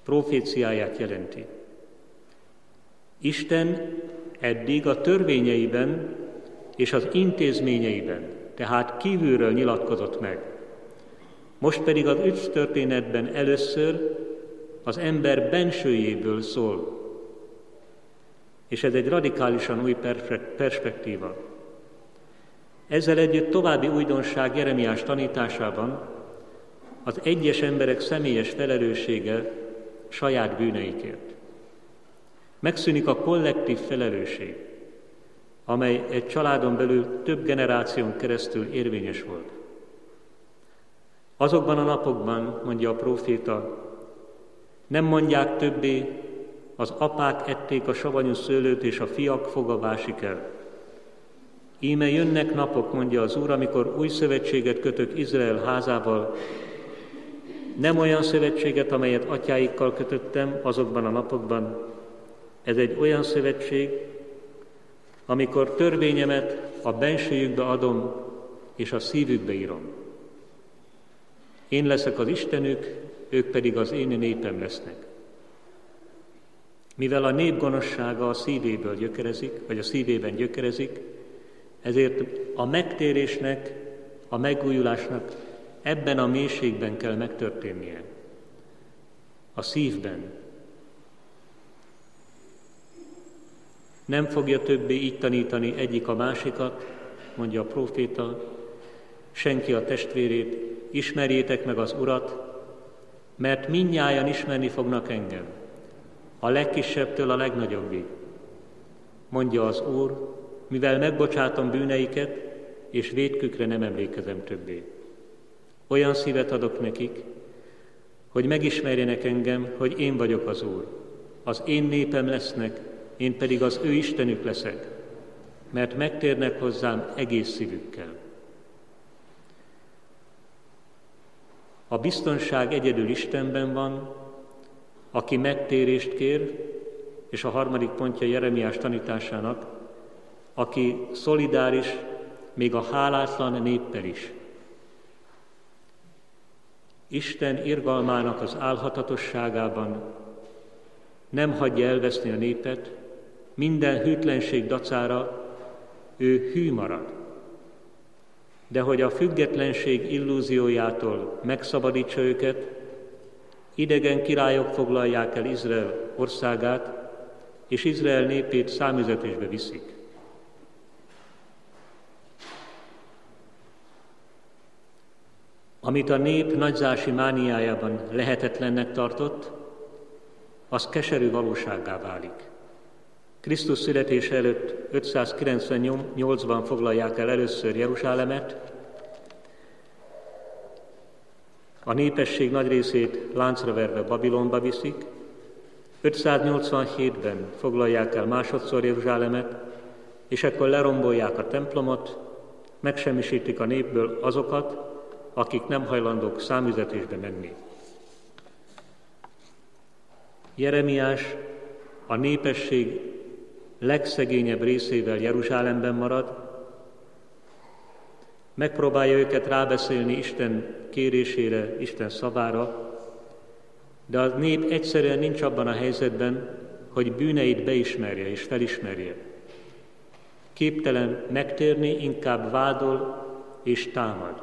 proféciáját jelenti. Isten eddig a törvényeiben és az intézményeiben, tehát kívülről nyilatkozott meg. Most pedig az üdv történetben először az ember bensőjéből szól. És ez egy radikálisan új perspektíva. Ezzel együtt további újdonság Jeremiás tanításában az egyes emberek személyes felelőssége saját bűneikért. Megszűnik a kollektív felelősség, amely egy családon belül több generáción keresztül érvényes volt. Azokban a napokban, mondja a próféta, nem mondják többé, az apák ették a savanyú szőlőt, és a fiak foga vásik el. Íme jönnek napok, mondja az Úr, amikor új szövetséget kötök Izrael házával, nem olyan szövetséget, amelyet atyáikkal kötöttem azokban a napokban. Ez egy olyan szövetség, amikor törvényemet a bensőjükbe adom, és a szívükbe írom. Én leszek az Istenük, ők pedig az én népem lesznek. Mivel a nép gonoszsága a szívéből gyökerezik, vagy a szívében gyökerezik, ezért a megtérésnek, a megújulásnak ebben a mélységben kell megtörténnie. A szívben. Nem fogja többé így tanítani egyik a másikat, mondja a próféta, senki a testvérét, ismerjétek meg az Urat, mert mindnyájan ismerni fognak engem, a legkisebbtől a legnagyobbig. Mondja az Úr, mivel megbocsátom bűneiket, és vétkükre nem emlékezem többé. Olyan szívet adok nekik, hogy megismerjenek engem, hogy én vagyok az Úr. Az én népem lesznek, én pedig az ő Istenük leszek, mert megtérnek hozzám egész szívükkel. A biztonság egyedül Istenben van, aki megtérést kér, és a harmadik pontja Jeremiás tanításának, aki szolidáris, még a hálátlan néppel is. Isten irgalmának az álhatatosságában nem hagyja elveszni a népet, minden hűtlenség dacára ő hű marad. De hogy a függetlenség illúziójától megszabadítsa őket, idegen királyok foglalják el Izrael országát, és Izrael népét számüzetésbe viszik. Amit a nép nagyzási mániájában lehetetlennek tartott, az keserű valósággá válik. Krisztus születése előtt 598-ban foglalják el először Jeruzsálemet, a népesség nagy részét láncra verve Babilonba viszik, 587-ben foglalják el másodszor Jeruzsálemet, és ekkor lerombolják a templomot, megsemmisítik a népből azokat, akik nem hajlandók számüzetésbe menni. Jeremiás a népesség legszegényebb részével Jeruzsálemben marad, megpróbálja őket rábeszélni Isten kérésére, Isten szavára, de a nép egyszerűen nincs abban a helyzetben, hogy bűneit beismerje és felismerje. Képtelen megtérni, inkább vádol és támad.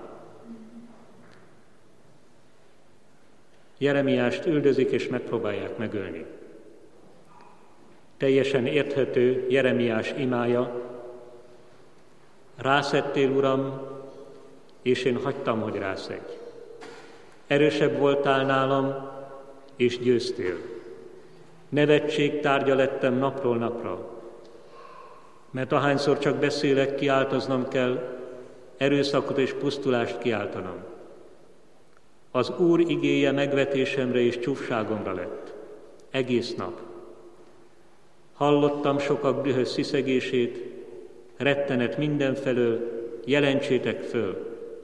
Jeremiást üldözik és megpróbálják megölni. Teljesen érthető Jeremiás imája: rászedtél, Uram, és én hagytam, hogy rászedj. Erősebb voltál nálam, és győztél. Nevetség tárgya lettem napról napra, mert ahányszor csak beszélek, kiáltoznom kell, erőszakot és pusztulást kiáltanom. Az Úr igéje megvetésemre és csúfságomra lett, egész nap. Hallottam sokak dühös sziszegését, rettenet mindenfelől, jelentsétek föl.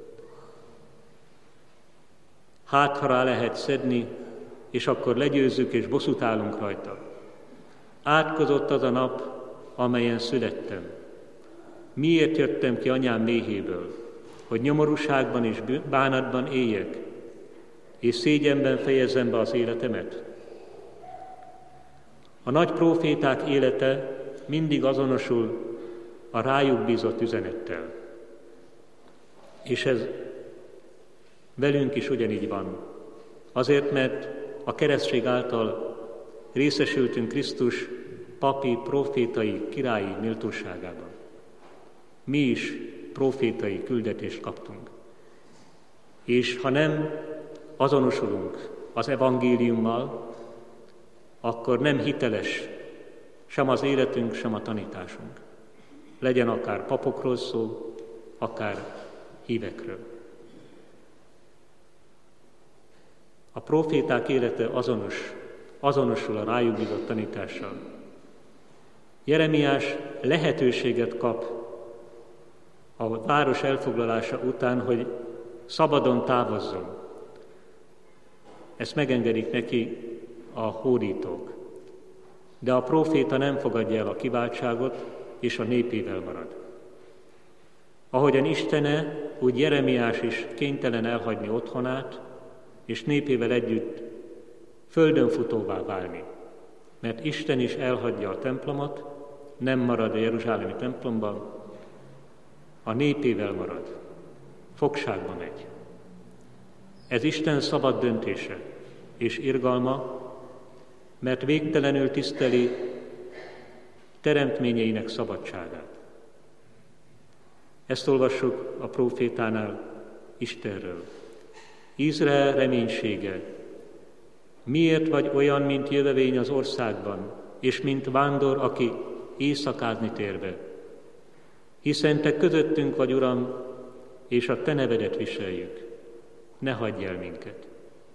Hát, ha rá lehet szedni, és akkor legyőzzük és bosszút állunk rajta. Átkozott az a nap, amelyen születtem. Miért jöttem ki anyám méhéből, hogy nyomorúságban és bánatban éljek, és szégyenben fejezzem be az életemet? A nagy próféták élete mindig azonosul a rájuk bízott üzenettel. És ez velünk is ugyanígy van. Azért, mert a keresztség által részesültünk Krisztus papi, prófétai, királyi méltóságában. Mi is prófétai küldetést kaptunk. És ha nem azonosulunk az evangéliummal, akkor nem hiteles sem az életünk, sem a tanításunk. Legyen akár papokról szó, akár hívekről. A próféták élete azonosul a rájuk bízott tanítással. Jeremiás lehetőséget kap a város elfoglalása után, hogy szabadon távozzon. Ezt megengedik neki a hódítók. De a próféta nem fogadja el a kiváltságot, és a népével marad. Ahogyan Istene, úgy Jeremiás is kénytelen elhagyni otthonát, és népével együtt földönfutóvá válni. Mert Isten is elhagyja a templomot, nem marad a jeruzsálemi templomban, a népével marad, fogságba megy. Ez Isten szabad döntése és irgalma, mert végtelenül tiszteli teremtményeinek szabadságát. Ezt olvassuk a prófétánál Istenről. Izrael reménysége, miért vagy olyan, mint jövevény az országban, és mint vándor, aki éjszakázni tér be? Hiszen te közöttünk vagy, Uram, és a te nevedet viseljük. Ne hagyj el minket.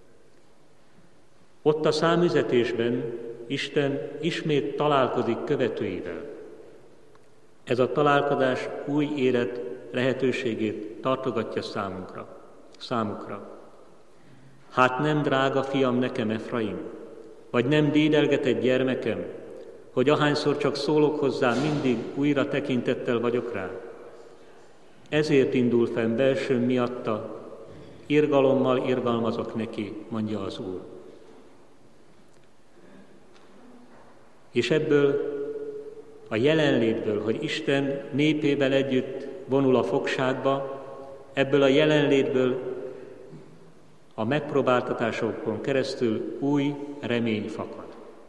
Ott a számüzetésben Isten ismét találkozik követőivel. Ez a találkozás új élet lehetőségét tartogatja számukra. Hát nem drága fiam nekem Efraim, vagy nem dédelgetett gyermekem, hogy ahányszor csak szólok hozzá, mindig újra tekintettel vagyok rá. Ezért indul fenn belsőm miatta, irgalommal irgalmazok neki, mondja az Úr. És ebből a jelenlétből, hogy Isten népével együtt vonul a fogságba, ebből a jelenlétből a megpróbáltatásokon keresztül új remény fakad.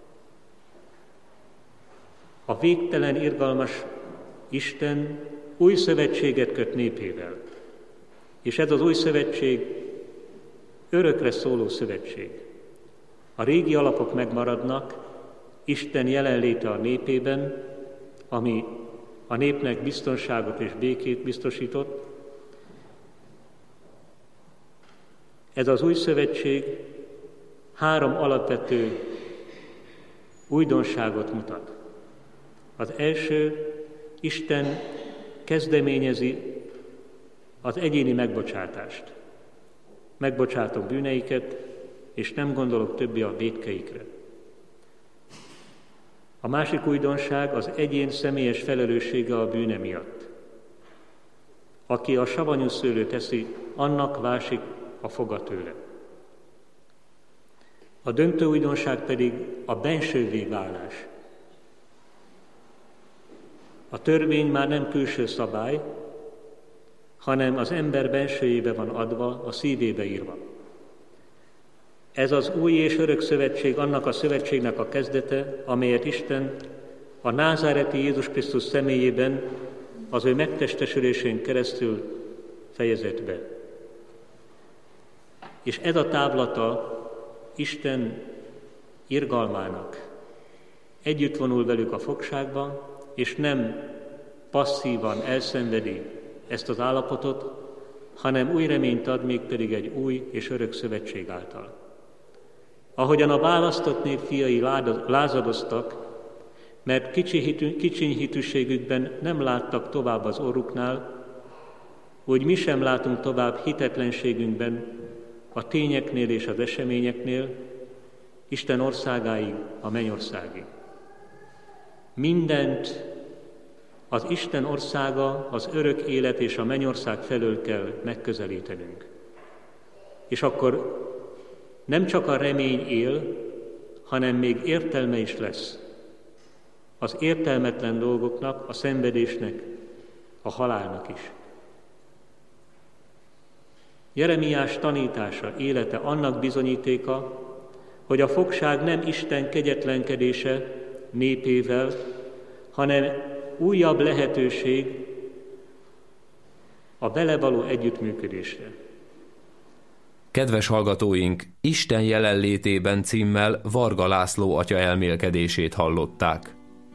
A végtelen irgalmas Isten új szövetséget köt népével, és ez az új szövetség örökre szóló szövetség. A régi alapok megmaradnak, Isten jelenléte a népében, ami a népnek biztonságot és békét biztosított. Ez az új szövetség 3 alapvető újdonságot mutat. Az első, Isten kezdeményezi az egyéni megbocsátást. Megbocsátok bűneiket, és nem gondolok többé a vétkeikre. A másik újdonság az egyén személyes felelőssége a bűne miatt. Aki a savanyú szőlőt eszi, annak vásik a foga tőle. A döntő újdonság pedig a bensővé válás. A törvény már nem külső szabály, hanem az ember bensőjébe van adva, a szívébe írva. Ez az új és örök szövetség annak a szövetségnek a kezdete, amelyet Isten a názáreti Jézus Krisztus személyében az ő megtestesülésén keresztül fejezett be. És ez a távlata Isten irgalmának. Együtt vonul velük a fogságba, és nem passzívan elszenvedi ezt az állapotot, hanem új reményt ad, mégpedig egy új és örök szövetség által. Ahogyan a választott nép fiai lázadoztak, mert kicsiny hitűségükben nem láttak tovább az orruknál, úgy mi sem látunk tovább hitetlenségünkben a tényeknél és az eseményeknél, Isten országáig, a mennyországig. Mindent az Isten országa, az örök élet és a mennyország felől kell megközelítenünk. És akkor nem csak a remény él, hanem még értelme is lesz az értelmetlen dolgoknak, a szenvedésnek, a halálnak is. Jeremiás tanítása, élete annak bizonyítéka, hogy a fogság nem Isten kegyetlenkedése népével, hanem újabb lehetőség a vele való együttműködésre. Kedves hallgatóink, Isten jelenlétében címmel Varga László atya elmélkedését hallották.